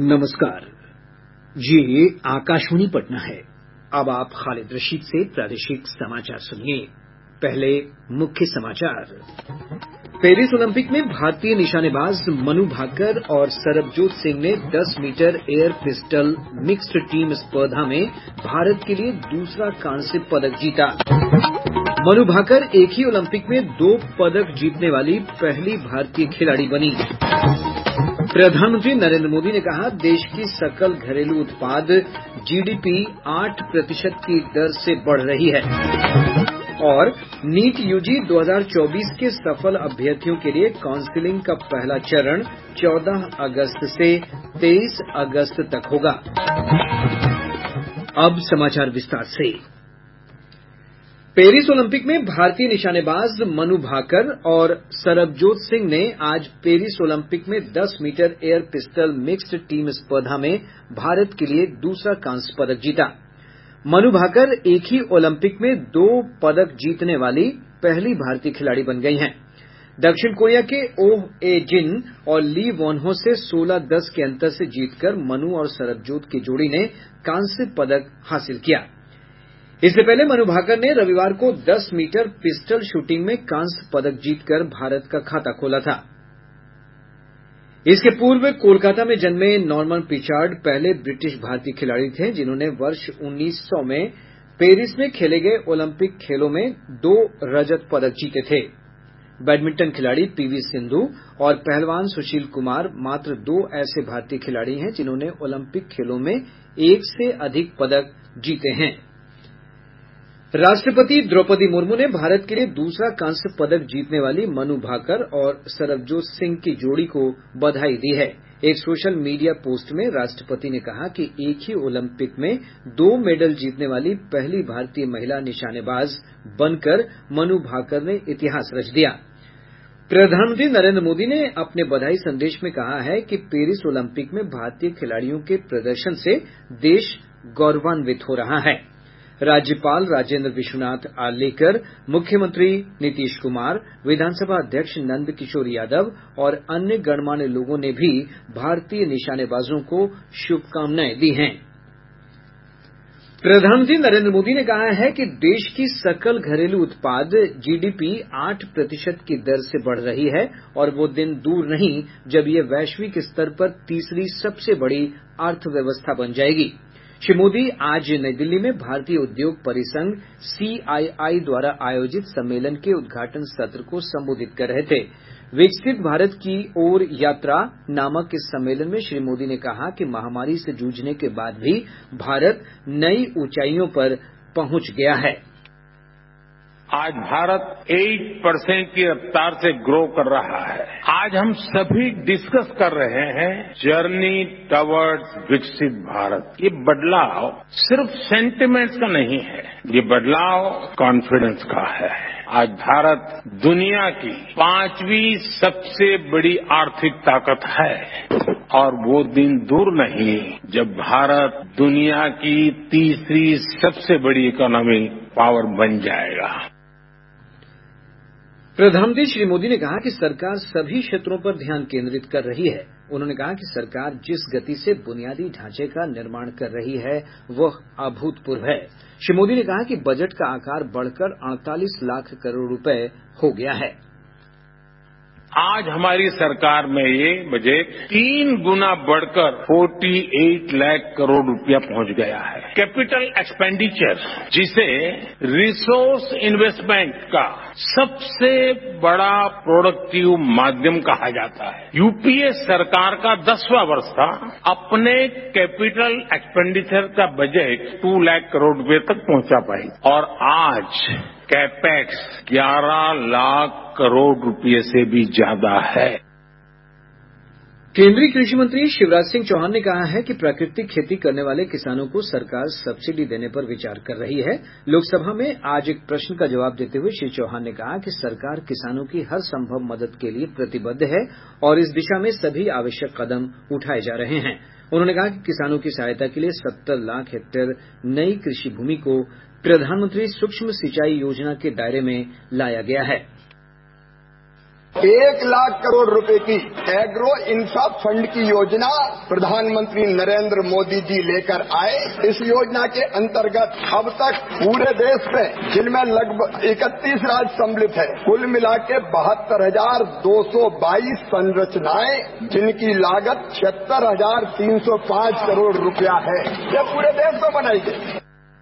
नमस्कार। ये आकाशवाणी पटना है। अब आप खालिद रशीद से प्रादेशिक समाचार सुनिए। पहले मुख्य समाचार। पेरिस ओलंपिक में भारतीय निशानेबाज मनु भाकर और सरबजोत सिंह ने 10 metre air pistol mixed team स्पर्धा में भारत के लिए दूसरा कांस्य पदक जीता। मनु भाकर एक ही ओलंपिक में 2 पदक जीतने वाली पहली भारतीय खिलाड़ी बनी। प्रधानमंत्री नरेंद्र मोदी ने कहा, देश की सकल घरेलू उत्पाद जीडीपी 8% की दर से बढ़ रही है। और नीट यूजी 2024 के सफल अभ्यर्थियों के लिए काउंसिलिंग का पहला चरण 14 अगस्त से 23 अगस्त तक होगा। अब समाचार विस्तार से। पेरिस ओलंपिक में भारतीय निशानेबाज मनु भाकर और सरबजोत सिंह ने आज पेरिस ओलंपिक में 10 metre air pistol mixed team स्पर्धा में भारत के लिए दूसरा कांस्य पदक जीता। मनु भाकर एक ही ओलंपिक में 2 पदक जीतने वाली पहली भारतीय खिलाड़ी बन गई हैं। दक्षिण कोरिया के ओह ए जिन और ली वोनहो से 16-10 के अंतर से जीतकर मनु और सरबजोत की जोड़ी ने कांस्य पदक हासिल किया। इससे पहले मनु भाकर ने रविवार को 10 मीटर पिस्टल शूटिंग में कांस्य पदक जीतकर भारत का खाता खोला था। इसके पूर्व कोलकाता में जन्मे नॉर्मन पिचार्ड पहले ब्रिटिश भारतीय खिलाड़ी थे जिन्होंने वर्ष 1900 में पेरिस में खेले गए ओलंपिक खेलों में 2 रजत पदक जीते थे। बैडमिंटन खिलाड़ी पीवी सिंधु और पहलवान सुशील कुमार मात्र 2 ऐसे भारतीय खिलाड़ी हैं जिन्होंने ओलंपिक खेलों में 1 से अधिक पदक जीते हैं। राष्ट्रपति द्रौपदी मुर्मू ने भारत के लिए दूसरा कांस्य पदक जीतने वाली मनु भाकर और सरबजोत सिंह की जोड़ी को बधाई दी है। एक सोशल मीडिया पोस्ट में राष्ट्रपति ने कहा कि एक ही ओलंपिक में 2 मेडल जीतने वाली पहली भारतीय महिला निशानेबाज बनकर मनु भाकर ने इतिहास रच दिया। प्रधानमंत्री नरेंद्र मोदी ने अपने बधाई संदेश में कहा है कि पेरिस ओलंपिक में भारतीय खिलाड़ियों के प्रदर्शन से देश गौरवान्वित हो रहा है। राज्यपाल राजेंद्र विश्वनाथ आर्लेकर, मुख्यमंत्री नीतीश कुमार, विधानसभा अध्यक्ष नंद किशोर यादव और अन्य गणमान्य लोगों ने भी भारतीय निशानेबाजों को शुभकामनाएं दी हैं। प्रधानमंत्री नरेंद्र मोदी ने कहा है कि देश की सकल घरेलू उत्पाद जीडीपी 8% की दर से बढ़ रही है और वो दिन दूर नहीं जब ये वैश्विक स्तर पर तीसरी सबसे बड़ी अर्थव्यवस्था बन जाएगी। श्री मोदी आज नई दिल्ली में भारतीय उद्योग परिसंघ सीआईआई द्वारा आयोजित सम्मेलन के उद्घाटन सत्र को संबोधित कर रहे थे। विकसित भारत की ओर यात्रा नामक इस सम्मेलन में श्री मोदी ने कहा कि महामारी से जूझने के बाद भी भारत नई ऊंचाइयों पर पहुंच गया है। आज भारत 8% की रफ्तार से ग्रो कर रहा है। आज हम सभी डिस्कस कर रहे हैं जर्नी टवर्ड्स विकसित भारत। ये बदलाव सिर्फ सेंटिमेंट्स का नहीं है, ये बदलाव कॉन्फिडेंस का है। आज भारत दुनिया की 5वीं सबसे बड़ी आर्थिक ताकत है और वो दिन दूर नहीं जब भारत दुनिया की तीसरी सबसे बड़ी इकोनॉमिक पावर बन जाएगा। प्रधानमंत्री श्री मोदी ने कहा कि सरकार सभी क्षेत्रों पर ध्यान केंद्रित कर रही है। उन्होंने कहा कि सरकार जिस गति से बुनियादी ढांचे का निर्माण कर रही है वह अभूतपूर्व है। श्री मोदी ने कहा कि बजट का आकार बढ़कर 48 लाख करोड़ रुपए हो गया है। आज हमारी सरकार में ये बजट 3 गुना बढ़कर 48 लाख करोड़ रुपया पहुंच गया है। कैपिटल एक्सपेंडिचर जिसे रिसोर्स इन्वेस्टमेंट का सबसे बड़ा प्रोडक्टिव माध्यम कहा जाता है। यूपीए सरकार का 10वां वर्ष था। अपने कैपिटल एक्सपेंडिचर का बजट 2 लाख करोड़ रुपए तक पहुंचा पाई और आज कैपेक्स 11 लाख करोड़ रुपये से भी ज्यादा है। केंद्रीय कृषि मंत्री शिवराज सिंह चौहान ने कहा है कि प्राकृतिक खेती करने वाले किसानों को सरकार सब्सिडी देने पर विचार कर रही है। लोकसभा में आज एक प्रश्न का जवाब देते हुए श्री चौहान ने कहा कि सरकार किसानों की हर संभव मदद के लिए प्रतिबद्ध है और इस दिशा में सभी आवश्यक कदम उठाए जा रहे हैं। उन्होंने कहा कि किसानों की सहायता के लिए 70 लाख हेक्टेयर नई कृषि भूमि को प्रधानमंत्री सूक्ष्म सिंचाई योजना के दायरे में लाया गया है। 1 लाख करोड़ रुपए की एग्रो इंफ्रा फंड की योजना प्रधानमंत्री नरेंद्र मोदी जी लेकर आए। इस योजना के अंतर्गत अब तक पूरे देश में, जिनमें लगभग 31 राज्य सम्मिलित है, कुल मिला के 72,222 संरचनाएं, जिनकी लागत 76,305 करोड़ रुपया है, ये पूरे देश में बनाई गई।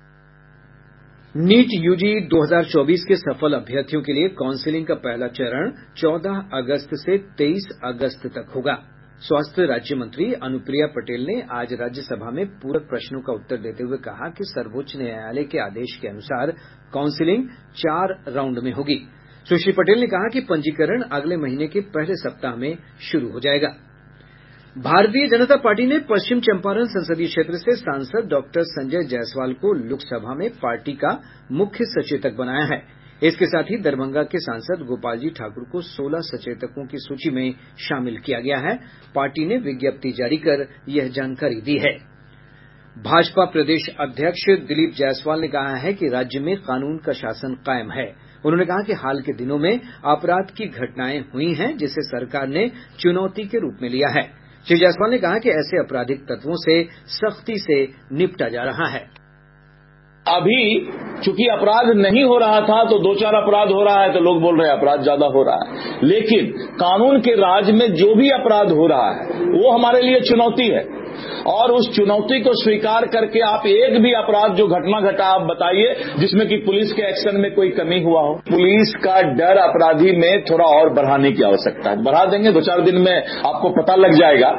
नीट यूजी 2024 के सफल अभ्यर्थियों के लिए काउंसिलिंग का पहला चरण 14 अगस्त से 23 अगस्त तक होगा। स्वास्थ्य राज्य मंत्री अनुप्रिया पटेल ने आज राज्यसभा में पूरक प्रश्नों का उत्तर देते हुए कहा कि सर्वोच्च न्यायालय के आदेश के अनुसार काउंसिलिंग 4 राउंड में होगी। सुश्री पटेल ने कहा कि पंजीकरण अगले महीने के पहले सप्ताह में शुरू हो जाएगा। भारतीय जनता पार्टी ने पश्चिम चंपारण संसदीय क्षेत्र से सांसद डॉक्टर संजय जायसवाल को लोकसभा में पार्टी का मुख्य सचेतक बनाया है। इसके साथ ही दरभंगा के सांसद गोपालजी ठाकुर को 16 सचेतकों की सूची में शामिल किया गया है। पार्टी ने विज्ञप्ति जारी कर यह जानकारी दी है। भाजपा प्रदेश अध्यक्ष दिलीप जायसवाल ने कहा है कि राज्य में कानून का शासन कायम है। उन्होंने कहा कि हाल के दिनों में अपराध की घटनाएं हुई हैं, जिसे सरकार ने चुनौती के रूप में लिया है। श्री जायसवाल ने कहा कि ऐसे आपराधिक तत्वों से सख्ती से निपटा जा रहा है। अभी चूंकि अपराध नहीं हो रहा था तो 2-4 अपराध हो रहा है तो लोग बोल रहे हैं अपराध ज्यादा हो रहा है, लेकिन कानून के राज में जो भी अपराध हो रहा है वो हमारे लिए चुनौती है, और उस चुनौती को स्वीकार करके आप एक भी अपराध जो घटना घटा आप बताइए जिसमें कि पुलिस के एक्शन में कोई कमी हुआ हो। पुलिस का डर अपराधी में थोड़ा और बढ़ाने की आवश्यकता है। बढ़ा देंगे, 2-4 दिन में आपको पता लग जाएगा।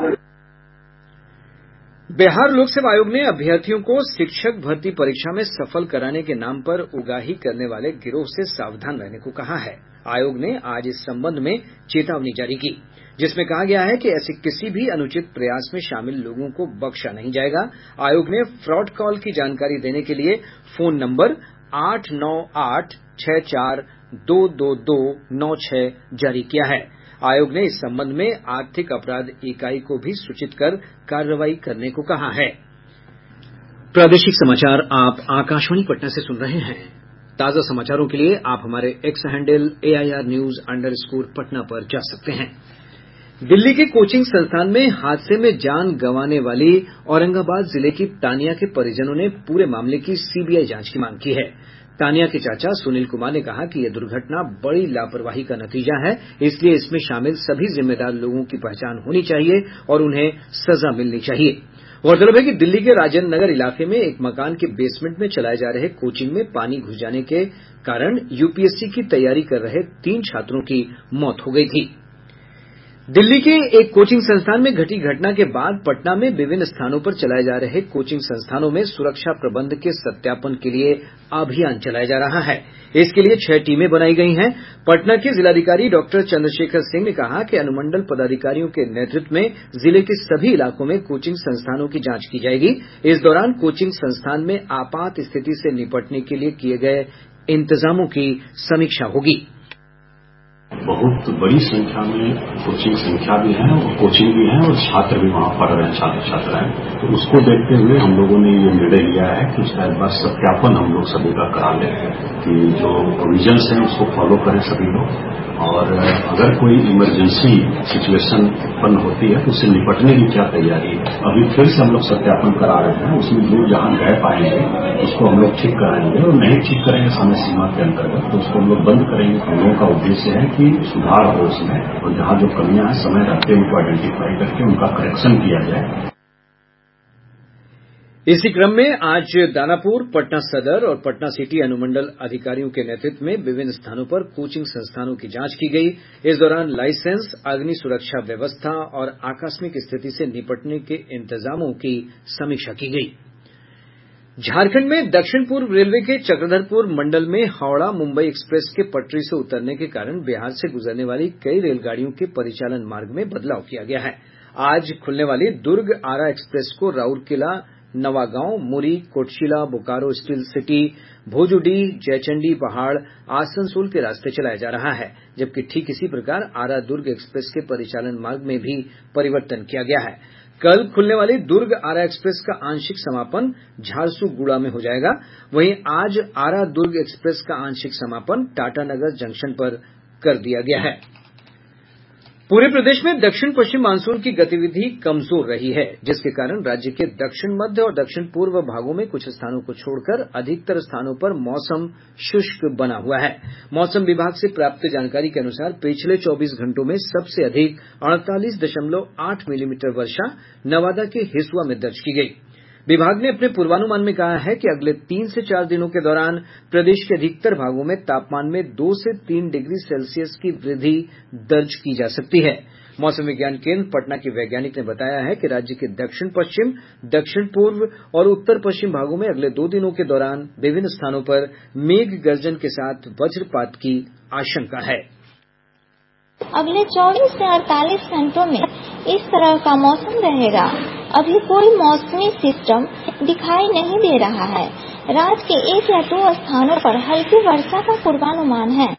बिहार लोक सेवा आयोग ने अभ्यर्थियों को शिक्षक भर्ती परीक्षा में सफल कराने के नाम पर उगाही करने वाले गिरोह से सावधान रहने को कहा है। आयोग ने आज इस संबंध में चेतावनी जारी की, जिसमें कहा गया है कि ऐसे किसी भी अनुचित प्रयास में शामिल लोगों को बख्शा नहीं जाएगा। आयोग ने फ्रॉड कॉल की जानकारी देने के लिए फोन नंबर 89864222296 जारी किया है। आयोग ने इस संबंध में आर्थिक अपराध इकाई को भी सूचित कर कार्रवाई करने को कहा है। प्रादेशिक समाचार आप आकाशवाणी पटना से सुन रहे हैं। ताजा समाचारों के लिए आप हमारे एक्स हैंडल AIR_News_पटना पर जा सकते हैं। दिल्ली के कोचिंग संस्थान में हादसे में जान गंवाने वाली औरंगाबाद जिले की तानिया के परिजनों ने पूरे मामले की CBI जांच की मांग की है। तानिया के चाचा सुनील कुमार ने कहा कि यह दुर्घटना बड़ी लापरवाही का नतीजा है, इसलिए इसमें शामिल सभी जिम्मेदार लोगों की पहचान होनी चाहिए और उन्हें सजा मिलनी चाहिए। गौरतलब है कि दिल्ली के राजेंद्र नगर इलाके में एक मकान के बेसमेंट में चलाए जा रहे कोचिंग में पानी घुस जाने के कारण UPSC की तैयारी कर रहे 3 छात्रों की मौत हो गई थी। दिल्ली के एक कोचिंग संस्थान में घटी घटना के बाद पटना में विभिन्न स्थानों पर चलाए जा रहे कोचिंग संस्थानों में सुरक्षा प्रबंध के सत्यापन के लिए अभियान चलाया जा रहा है। इसके लिए 6 टीमें बनाई गई हैं। पटना के जिलाधिकारी डॉक्टर चंद्रशेखर सिंह ने कहा कि अनुमंडल पदाधिकारियों के नेतृत्व में जिले के सभी इलाकों में कोचिंग संस्थानों की जांच की जाएगी। इस दौरान कोचिंग संस्थान में आपात स्थिति से निपटने के लिए किए गए इंतजामों की समीक्षा होगी। बहुत बड़ी संख्या में कोचिंग संख्या भी है और कोचिंग भी है और छात्र भी वहां पढ़ रहे हैं, छात्र छात्राएं। तो उसको देखते हुए हम लोगों ने ये निर्णय लिया है कि उसका एक बार सत्यापन हम लोग सभी का करा लें कि जो प्रोविजंस हैं उसको फॉलो करें सभी लोग, और अगर कोई इमरजेंसी सिचुएशन उत्पन्न होती है तो उससे निपटने की क्या तैयारी है। अभी फिर से हम लोग सत्यापन करा रहे हैं, उसमें जो जहां गैप आएंगे उसको हम लोग ठीक कराएंगे और नहीं ठीक करेंगे समय सीमा के अंतर्गत तो उसको हम लोग बंद करेंगे। हम लोगों का उद्देश्य है कि सुधार हो उसमें, और जहां जो कमियां हैं समय रहते उनको आइडेंटिफाई करके उनका करेक्शन किया जाए। इसी क्रम में आज दानापुर, पटना सदर और पटना सिटी अनुमंडल अधिकारियों के नेतृत्व में विभिन्न स्थानों पर कोचिंग संस्थानों की जांच की गई। इस दौरान लाइसेंस, अग्नि सुरक्षा व्यवस्था और आकस्मिक स्थिति से निपटने के इंतजामों की समीक्षा की गई। झारखंड में दक्षिण पूर्व रेलवे के चक्रधरपुर मंडल में हावड़ा मुंबई एक्सप्रेस के पटरी से उतरने के कारण बिहार से गुजरने वाली कई रेलगाड़ियों के परिचालन मार्ग में बदलाव किया गया है। आज खुलने वाली दुर्ग आरा एक्सप्रेस को राउरकेला, नवागांव, मुरी, कोटशिला, बोकारो स्टील सिटी, भोजूडीह, जयचंडी पहाड़, आसनसोल के रास्ते चलाया जा रहा है, जबकि ठीक इसी प्रकार आरा दुर्ग एक्सप्रेस के परिचालन मार्ग में भी परिवर्तन किया गया है। कल खुलने वाली दुर्ग आरा एक्सप्रेस का आंशिक समापन झारसुगुड़ा में हो जाएगा। वहीं आज आरा दुर्ग एक्सप्रेस का आंशिक समापन टाटानगर जंक्शन पर कर दिया गया है। पूरे प्रदेश में दक्षिण पश्चिम मानसून की गतिविधि कमजोर रही है, जिसके कारण राज्य के दक्षिण मध्य और दक्षिण पूर्व भागों में कुछ स्थानों को छोड़कर अधिकतर स्थानों पर मौसम शुष्क बना हुआ है। मौसम विभाग से प्राप्त जानकारी के अनुसार पिछले 24 घंटों में सबसे अधिक 48.8 मिलीमीटर वर्षा नवादा के हिसुआ में दर्ज की गयी। विभाग ने अपने पूर्वानुमान में कहा है कि अगले 3 से 4 दिनों के दौरान प्रदेश के अधिकतर भागों में तापमान में 2 से 3 डिग्री सेल्सियस की वृद्धि दर्ज की जा सकती है। मौसम विज्ञान केंद्र पटना के वैज्ञानिक ने बताया है कि राज्य के दक्षिण पश्चिम, दक्षिण पूर्व और उत्तर पश्चिम भागों में अगले 2 दिनों के दौरान विभिन्न स्थानों पर मेघ गर्जन के साथ वज्रपात की आशंका है। अगले 24 से 48 घंटों में इस तरह का मौसम रहेगा। अभी कोई मौसमी सिस्टम दिखाई नहीं दे रहा है। राज्य के 1 या 2 स्थानों पर हल्की वर्षा का पूर्वानुमान है।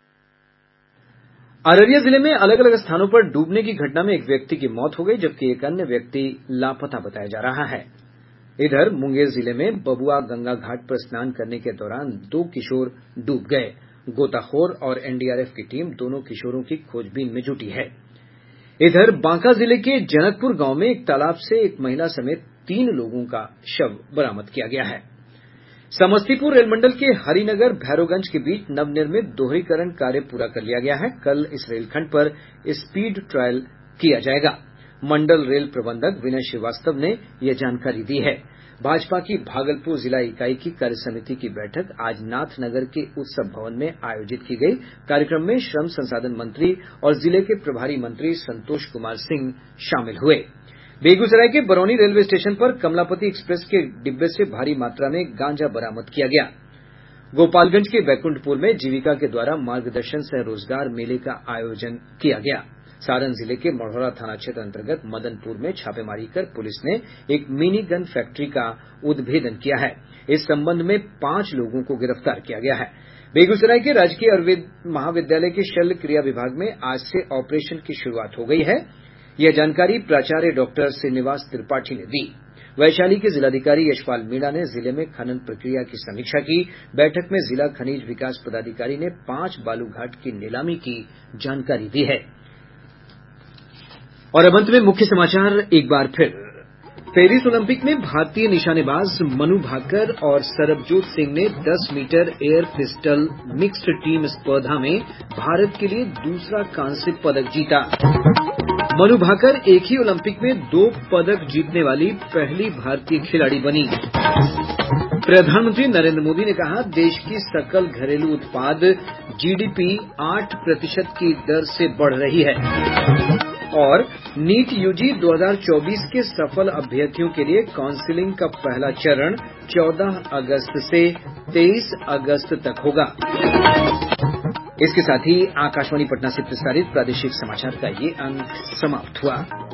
अररिया जिले में अलग अलग स्थानों पर डूबने की घटना में एक व्यक्ति की मौत हो गई, जबकि एक अन्य व्यक्ति लापता बताया जा रहा है। इधर मुंगेर जिले में बबुआ गंगा घाट पर स्नान करने के दौरान 2 किशोर डूब गए। गोताखोर और एनडीआरएफ की टीम दोनों किशोरों की खोजबीन में जुटी है। इधर बांका जिले के जनकपुर गांव में एक तालाब से एक महिला समेत 3 लोगों का शव बरामद किया गया है। समस्तीपुर रेल मंडल के हरिनगर भैरोगंज के बीच नवनिर्मित दोहरीकरण कार्य पूरा कर लिया गया है। कल इस रेलखंड पर स्पीड ट्रायल किया जाएगा। मंडल रेल प्रबंधक विनय श्रीवास्तव ने यह जानकारी दी है। भाजपा की भागलपुर जिला इकाई की कार्य समिति की बैठक आज नाथनगर के उत्सव भवन में आयोजित की गई। कार्यक्रम में श्रम संसाधन मंत्री और जिले के प्रभारी मंत्री संतोष कुमार सिंह शामिल हुए। बेगूसराय के बरौनी रेलवे स्टेशन पर कमलापति एक्सप्रेस के डिब्बे से भारी मात्रा में गांजा बरामद किया गया। गोपालगंज के बैकुंठपुर में जीविका के द्वारा मार्गदर्शन सह रोजगार मेले का आयोजन किया गया। सारण जिले के मढ़ौरा थाना क्षेत्र अंतर्गत मदनपुर में छापेमारी कर पुलिस ने एक मिनी गन फैक्ट्री का उद्भेदन किया है। इस संबंध में 5 लोगों को गिरफ्तार किया गया है। बेगूसराय के राजकीय आयुर्वेद महाविद्यालय के शल्य क्रिया विभाग में आज से ऑपरेशन की शुरुआत हो गई है। यह जानकारी प्राचार्य डॉक्टर श्रीनिवास त्रिपाठी ने दी। वैशाली के जिलाधिकारी यशपाल मीणा ने जिले में खनन प्रक्रिया की समीक्षा की। बैठक में जिला खनिज विकास पदाधिकारी ने 5 बालू घाट की नीलामी की जानकारी दी है। और अब अंत में मुख्य समाचार एक बार फिर। पेरिस ओलंपिक में भारतीय निशानेबाज मनु भाकर और सरबजोत सिंह ने 10 metre air pistol mixed team स्पर्धा में भारत के लिए दूसरा कांस्य पदक जीता। मनु भाकर एक ही ओलंपिक में 2 पदक जीतने वाली पहली भारतीय खिलाड़ी बनी। प्रधानमंत्री नरेंद्र मोदी ने कहा, देश की सकल घरेलू उत्पाद जीडीपी 8% की दर से बढ़ रही है। और नीट यूजी 2024 के सफल अभ्यर्थियों के लिए काउंसिलिंग का पहला चरण 14 अगस्त से 23 अगस्त तक होगा। इसके साथ ही आकाशवाणी पटना से प्रसारित प्रादेशिक समाचार का ये अंक समाप्त हुआ।